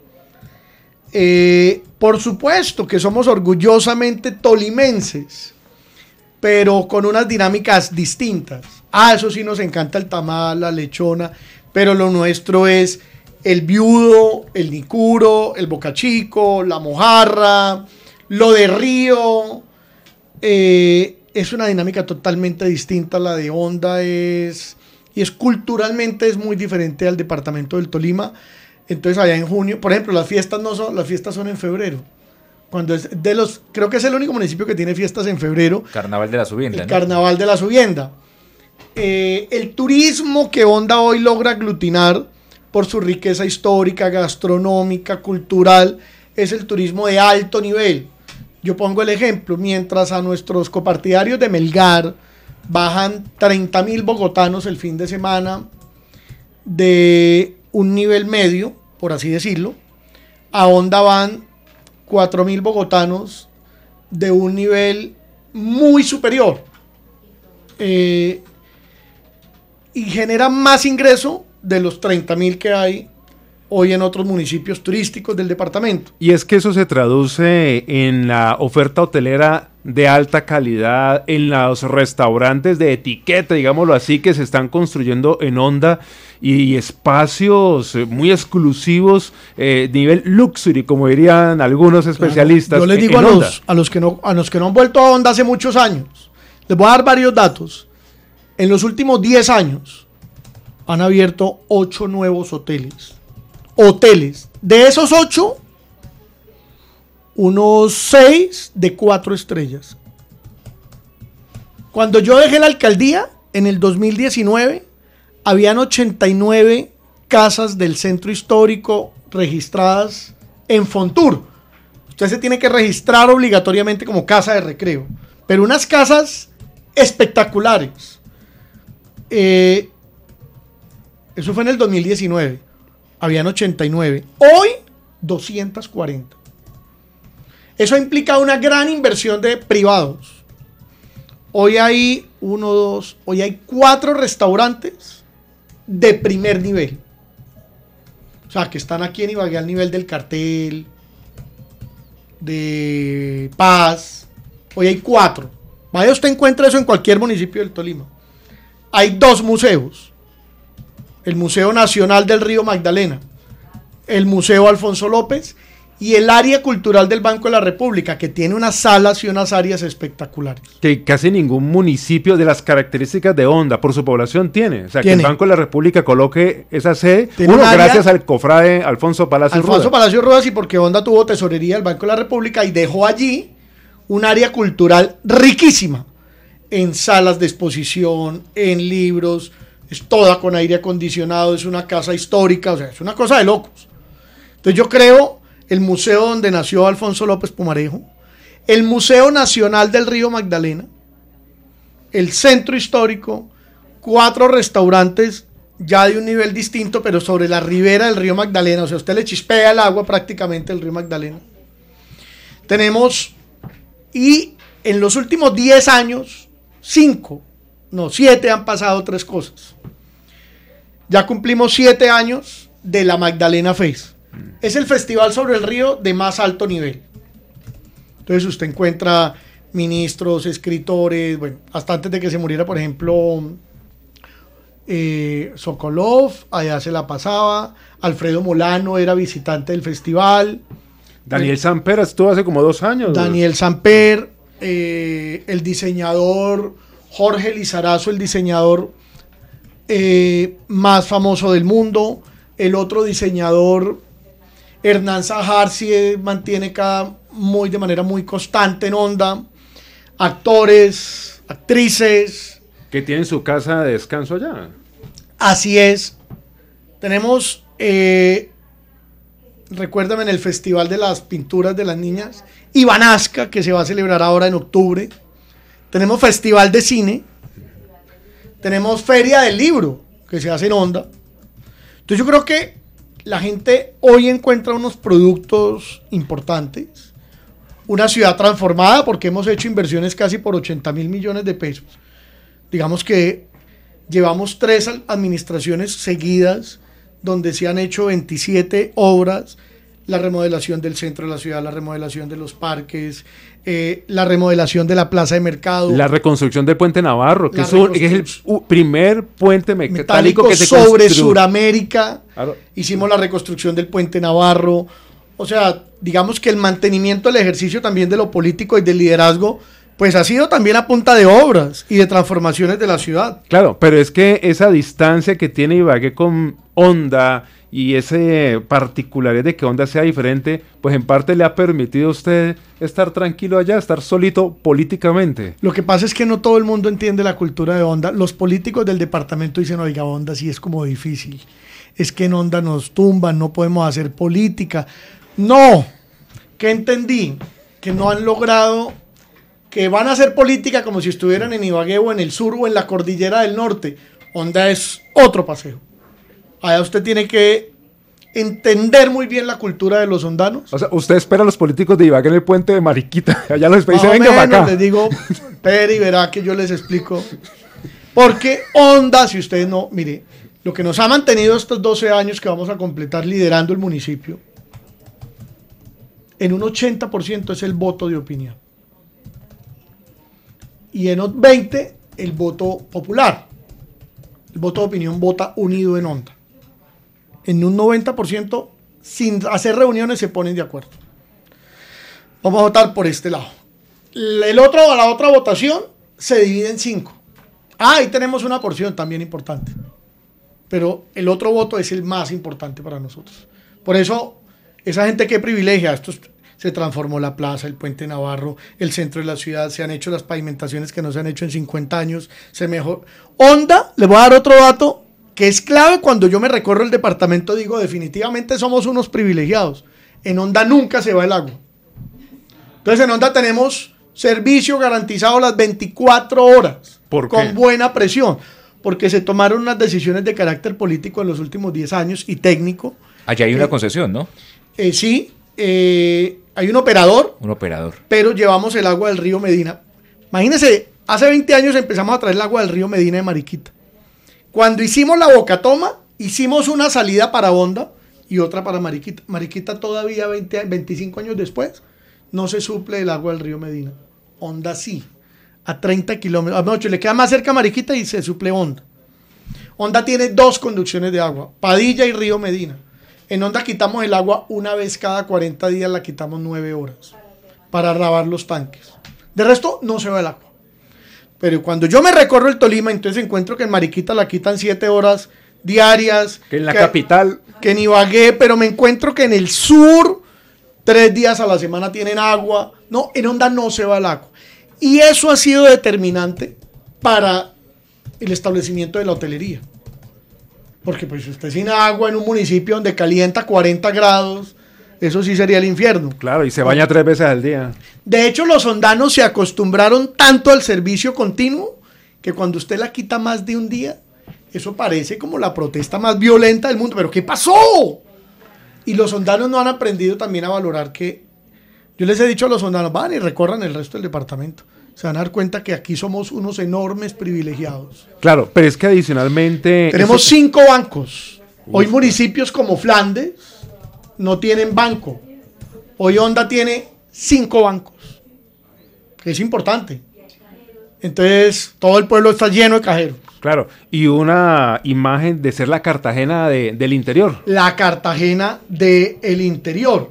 Eh, por supuesto que somos orgullosamente tolimenses, pero con unas dinámicas distintas. Ah, eso sí, nos encanta el tamal, la lechona, pero lo nuestro es el viudo, el nicuro, el bocachico, la mojarra, lo de río. Eh, es una dinámica totalmente distinta a la de Honda, es, y es culturalmente es muy diferente al departamento del Tolima. Entonces allá en junio, por ejemplo, las fiestas no son, las fiestas son en febrero. Cuando es de los, creo que es el único municipio que tiene fiestas en febrero. Carnaval de la Subienda. El ¿no? Carnaval de la Subienda. Eh, el turismo que Honda hoy logra aglutinar por su riqueza histórica, gastronómica, cultural, es el turismo de alto nivel. Yo pongo el ejemplo, mientras a nuestros copartidarios de Melgar bajan treinta mil bogotanos el fin de semana de un nivel medio, por así decirlo, a Honda van cuatro mil bogotanos de un nivel muy superior. Eh, y generan más ingreso de los treinta mil que hay hoy en otros municipios turísticos del departamento. Y es que eso se traduce en la oferta hotelera de alta calidad, en los restaurantes de etiqueta, digámoslo así, que se están construyendo en Honda, y espacios muy exclusivos, eh, nivel luxury, como dirían algunos especialistas. Claro. Yo les digo a los, a, los que no, a los que no han vuelto a Honda hace muchos años, les voy a dar varios datos. En los últimos diez años han abierto ocho nuevos hoteles. Hoteles. De esos ocho, unos seis de cuatro estrellas. Cuando yo dejé la alcaldía, en el dos mil diecinueve, habían ochenta y nueve casas del centro histórico registradas en Fontur. Usted se tiene que registrar obligatoriamente como casa de recreo. Pero unas casas espectaculares. Eh, eso fue en el dos mil diecinueve. Habían ochenta y nueve. Hoy, doscientos cuarenta. Eso implica una gran inversión de privados. Hoy hay uno, dos, hoy hay cuatro restaurantes de primer nivel. O sea, que están aquí en Ibagué al nivel del Cartel, de Paz. Hoy hay cuatro. Vaya, usted encuentra eso en cualquier municipio del Tolima. Hay dos museos. El Museo Nacional del Río Magdalena, el Museo Alfonso López y el área cultural del Banco de la República, que tiene unas salas y unas áreas espectaculares. Que casi ningún municipio de las características de Honda por su población tiene. O sea, ¿Tiene? que el Banco de la República coloque esa sede, Tiene uno un área- gracias al cofrade Alfonso Palacio Alfonso Rueda. Palacio Ruedas, y porque Honda tuvo tesorería del Banco de la República y dejó allí un área cultural riquísima, en salas de exposición, en libros, es toda con aire acondicionado, es una casa histórica, o sea, es una cosa de locos. Entonces yo creo el museo donde nació Alfonso López Pumarejo, el Museo Nacional del Río Magdalena, el centro histórico, cuatro restaurantes ya de un nivel distinto, pero sobre la ribera del río Magdalena, o sea, usted le chispea el agua prácticamente del río Magdalena. Tenemos, y en los últimos diez años, cinco, no, siete han pasado tres cosas. Ya cumplimos siete años de la Magdalena Fest. Es el festival sobre el río de más alto nivel. Entonces usted encuentra ministros, escritores, bueno, hasta antes de que se muriera, por ejemplo, eh, Sokolov, allá se la pasaba, Alfredo Molano era visitante del festival, Daniel Samper estuvo hace como dos años. Daniel Samper, eh, el diseñador Jorge Lizarazo, el diseñador eh, más famoso del mundo, el otro diseñador Hernán Sajar sí mantiene cada muy de manera muy constante en Honda, actores, actrices. Que tienen su casa de descanso allá. Así es. Tenemos, eh, recuérdame, en el Festival de las Pinturas de las Niñas, Ibanasca, que se va a celebrar ahora en octubre. Tenemos Festival de Cine. Tenemos Feria del Libro, que se hace en Honda. Entonces yo creo que la gente hoy encuentra unos productos importantes. Una ciudad transformada, porque hemos hecho inversiones casi por ochenta mil millones de pesos. Digamos que llevamos tres administraciones seguidas donde se han hecho veintisiete obras, la remodelación del centro de la ciudad, la remodelación de los parques, eh, la remodelación de la plaza de mercado. La reconstrucción del puente Navarro, que, es, un, que es el uh, primer puente metálico, metálico que se sobre construyó. Suramérica. Claro. Hicimos la reconstrucción del puente Navarro. O sea, digamos que el mantenimiento del ejercicio también de lo político y del liderazgo, pues ha sido también a punta de obras y de transformaciones de la ciudad. Claro, pero es que esa distancia que tiene Ibagué con Honda y ese particularidad de que Honda sea diferente, pues en parte le ha permitido a usted estar tranquilo allá, estar solito políticamente. Lo que pasa es que no todo el mundo entiende la cultura de Honda. Los políticos del departamento dicen, oiga, Honda sí es como difícil. Es que en Honda nos tumban, no podemos hacer política. No, ¿qué entendí? Que no han logrado, que van a hacer política como si estuvieran en Ibagué o en el sur o en la cordillera del norte. Honda es otro paseo. Allá usted tiene que entender muy bien la cultura de los hondanos. O sea, usted espera a los políticos de Ibagué en el puente de Mariquita. Allá los espera y Más dice, o venga menos, para acá. les digo, espere y verá que yo les explico. Porque Honda, si ustedes no, mire, lo que nos ha mantenido estos doce años que vamos a completar liderando el municipio, en un ochenta por ciento es el voto de opinión. Y en un veinte por ciento el voto popular. El voto de opinión vota unido en Honda. En un noventa por ciento, sin hacer reuniones, se ponen de acuerdo. Vamos a votar por este lado. El otro, la otra votación se divide en cinco. Ah, ahí tenemos una porción también importante. Pero el otro voto es el más importante para nosotros. Por eso, esa gente que privilegia, esto se transformó la plaza, el puente Navarro, el centro de la ciudad, se han hecho las pavimentaciones que no se han hecho en cincuenta años, se mejor. Honda, le voy a dar otro dato que es clave. Cuando yo me recorro el departamento digo, definitivamente somos unos privilegiados. En Honda nunca se va el agua. Entonces en Honda tenemos servicio garantizado las veinticuatro horas. ¿Por qué? Con buena presión. Porque se tomaron unas decisiones de carácter político en los últimos diez años y técnico. Allá hay una Eh, concesión, ¿no? Eh, sí, eh, hay un operador, Un operador. pero llevamos el agua del río Medina. Imagínense, hace veinte años empezamos a traer el agua del río Medina de Mariquita. Cuando hicimos la Bocatoma, hicimos una salida para Honda y otra para Mariquita. Mariquita todavía veinte, veinticinco años después no se suple el agua del río Medina. Honda sí, a treinta kilómetros. A noche le queda más cerca a Mariquita y se suple Honda. Honda tiene dos conducciones de agua, Padilla y río Medina. En Honda quitamos el agua una vez cada cuarenta días, la quitamos nueve horas para lavar los tanques. De resto, no se va el agua. Pero cuando yo me recorro el Tolima, entonces encuentro que en Mariquita la quitan siete horas diarias. Que en la que, capital. Que en Ibagué, pero me encuentro que en el sur, tres días a la semana tienen agua. No, en Honda no se va el agua. Y eso ha sido determinante para el establecimiento de la hotelería. Porque pues usted sin agua en un municipio donde calienta cuarenta grados, eso sí sería el infierno. Claro, y se baña tres veces al día. De hecho, los hondanos se acostumbraron tanto al servicio continuo que cuando usted la quita más de un día, eso parece como la protesta más violenta del mundo. ¿Pero qué pasó? Y los hondanos no han aprendido también a valorar que... Yo les he dicho a los hondanos, van y recorran el resto del departamento. Se van a dar cuenta que aquí somos unos enormes privilegiados. Claro, pero es que adicionalmente... Tenemos eso... cinco bancos. Hoy municipios como Flandes no tienen banco. Hoy Honda tiene cinco bancos. Que es importante. Entonces, todo el pueblo está lleno de cajeros. Claro, y una imagen de ser la Cartagena de, del interior. La Cartagena del interior.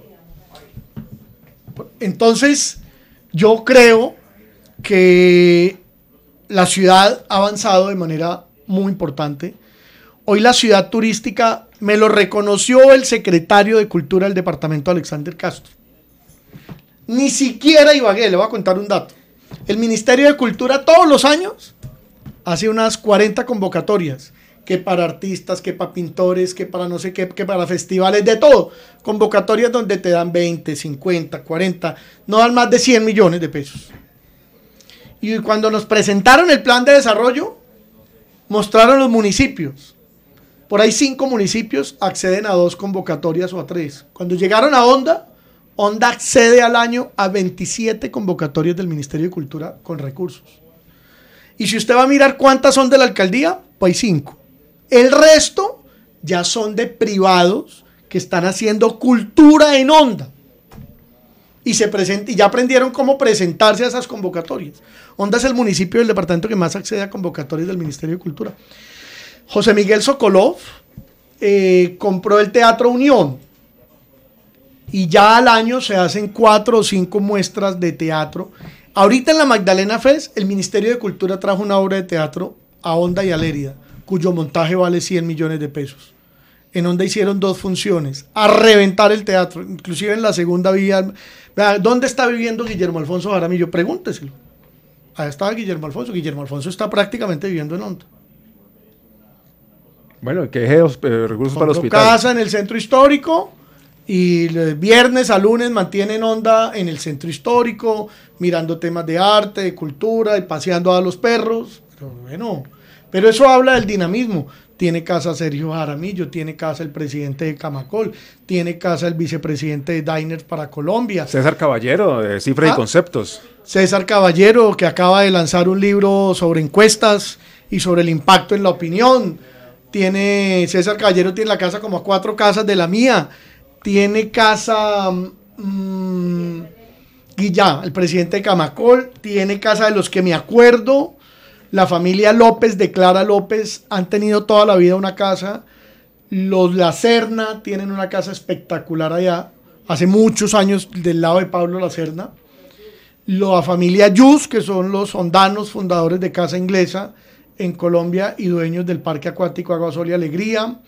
Entonces, yo creo que la ciudad ha avanzado de manera muy importante. Hoy la ciudad turística me lo reconoció el secretario de Cultura del departamento, Alexander Castro. Ni siquiera Ibagué, le voy a contar un dato. El Ministerio de Cultura todos los años hace unas cuarenta convocatorias, que para artistas, que para pintores, que para no sé qué, que para festivales, de todo. Convocatorias donde te dan veinte, cincuenta, cuarenta, no dan más de cien millones de pesos. Y cuando nos presentaron el plan de desarrollo, mostraron los municipios. Por ahí cinco municipios acceden a dos convocatorias o a tres. Cuando llegaron a Honda, Honda accede al año a veintisiete convocatorias del Ministerio de Cultura con recursos. Y si usted va a mirar cuántas son de la alcaldía, pues hay cinco. El resto ya son de privados que están haciendo cultura en Honda. Y, se present- y ya aprendieron cómo presentarse a esas convocatorias. Honda es el municipio del departamento que más accede a convocatorias del Ministerio de Cultura. José Miguel Sokolov eh, compró el Teatro Unión. Y ya al año se hacen cuatro o cinco muestras de teatro. Ahorita en la Magdalena Fest, el Ministerio de Cultura trajo una obra de teatro a Honda y a Lérida, cuyo montaje vale cien millones de pesos. En Honda hicieron dos funciones, a reventar el teatro, inclusive en la segunda vía. ¿Dónde está viviendo Guillermo Alfonso Jaramillo? Pregúnteselo. Ahí estaba Guillermo Alfonso. Guillermo Alfonso está prácticamente viviendo en Honda. Bueno, que deje eh, recursos para el hospital. Casa en el centro histórico y de viernes a lunes mantienen Honda en el centro histórico, mirando temas de arte, de cultura y paseando a los perros. Pero bueno, pero eso habla del dinamismo. Tiene casa Sergio Jaramillo, tiene casa el presidente de Camacol, tiene casa el vicepresidente de Diners para Colombia. César Caballero, de Cifras ¿Ah? y Conceptos. César Caballero, que acaba de lanzar un libro sobre encuestas y sobre el impacto en la opinión. Tiene, César Caballero tiene la casa como a cuatro casas de la mía. Tiene casa mmm, Guillá, el presidente de Camacol. Tiene casa de los que me acuerdo. La familia López de Clara López han tenido toda la vida una casa. Los Lacerna tienen una casa espectacular allá. Hace muchos años del lado de Pablo Lacerna. La familia Yus, que son los hondanos fundadores de Casa Inglesa en Colombia y dueños del Parque Acuático Agua Sol y Alegría.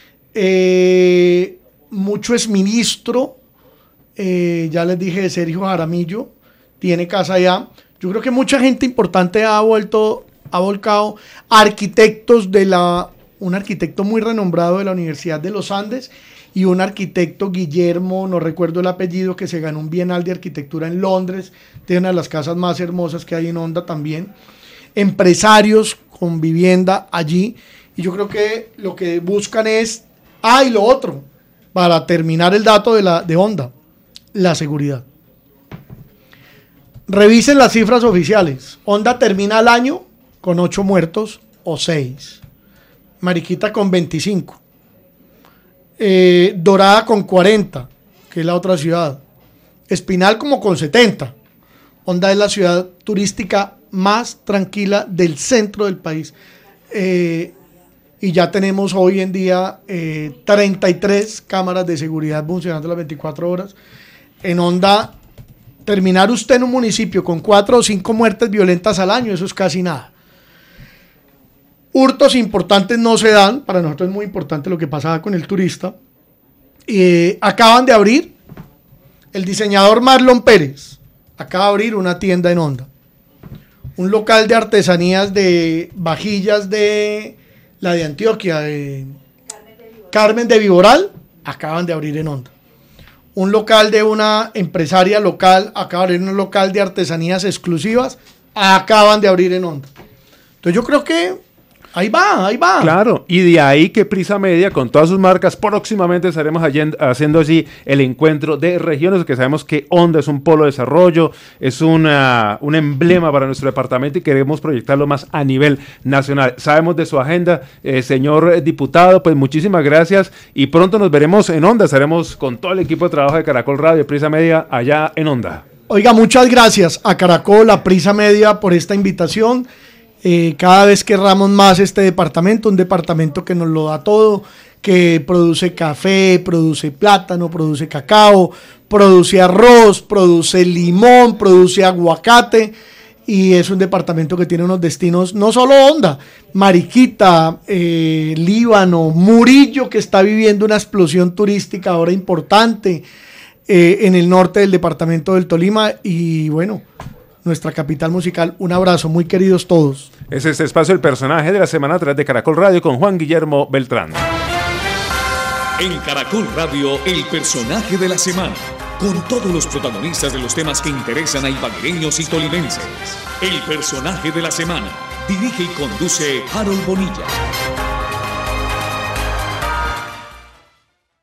Eh, mucho exministro, eh, ya les dije, de Sergio Jaramillo, tiene casa allá. Yo creo que mucha gente importante ha vuelto, ha volcado arquitectos de la, un arquitecto muy renombrado de la Universidad de los Andes y un arquitecto Guillermo, no recuerdo el apellido, que se ganó un Bienal de Arquitectura en Londres, tiene una de las casas más hermosas que hay en Honda también. Empresarios con vivienda allí, y yo creo que lo que buscan es, ah, y lo otro, para terminar el dato de, la, de Honda, la seguridad. Revisen las cifras oficiales. Honda termina el año con ocho muertos o seis. Mariquita con veinticinco. Eh, Dorada con cuarenta, que es la otra ciudad. Espinal como con setenta. Honda es la ciudad turística más tranquila del centro del país. Eh, y ya tenemos hoy en día eh, treinta y tres cámaras de seguridad funcionando las veinticuatro horas. En Honda, terminar usted en un municipio con cuatro o cinco muertes violentas al año, eso es casi nada. Hurtos importantes no se dan, para nosotros es muy importante lo que pasaba con el turista. Eh, acaban de abrir, el diseñador Marlon Pérez acaba de abrir una tienda en Honda. Un local de artesanías de vajillas de la de Antioquia, de Carmen de Viboral, acaban de abrir en Honda. Un local de una empresaria local, acaba de abrir un local de artesanías exclusivas, acaban de abrir en Honda. Entonces yo creo que ahí va, ahí va. Claro, y de ahí que Prisa Media, con todas sus marcas, próximamente estaremos haciendo allí el encuentro de regiones, que sabemos que Honda es un polo de desarrollo, es una, un emblema para nuestro departamento y queremos proyectarlo más a nivel nacional. Sabemos de su agenda, eh, señor diputado, pues muchísimas gracias y pronto nos veremos en Honda, estaremos con todo el equipo de trabajo de Caracol Radio y Prisa Media allá en Honda. Oiga, muchas gracias a Caracol, a Prisa Media por esta invitación. Eh, cada vez querramos más este departamento, un departamento que nos lo da todo, que produce café, produce plátano, produce cacao, produce arroz, produce limón, produce aguacate, y es un departamento que tiene unos destinos, no solo Honda, Mariquita, eh, Líbano, Murillo, que está viviendo una explosión turística ahora importante eh, en el norte del departamento del Tolima, y bueno, nuestra capital musical. Un abrazo, muy queridos todos. Es este espacio el personaje de la semana a través de Caracol Radio con Juan Guillermo Beltrán. En Caracol Radio, el personaje de la semana, con todos los protagonistas de los temas que interesan a ibaguereños y tolimenses. El personaje de la semana, dirige y conduce Harold Bonilla.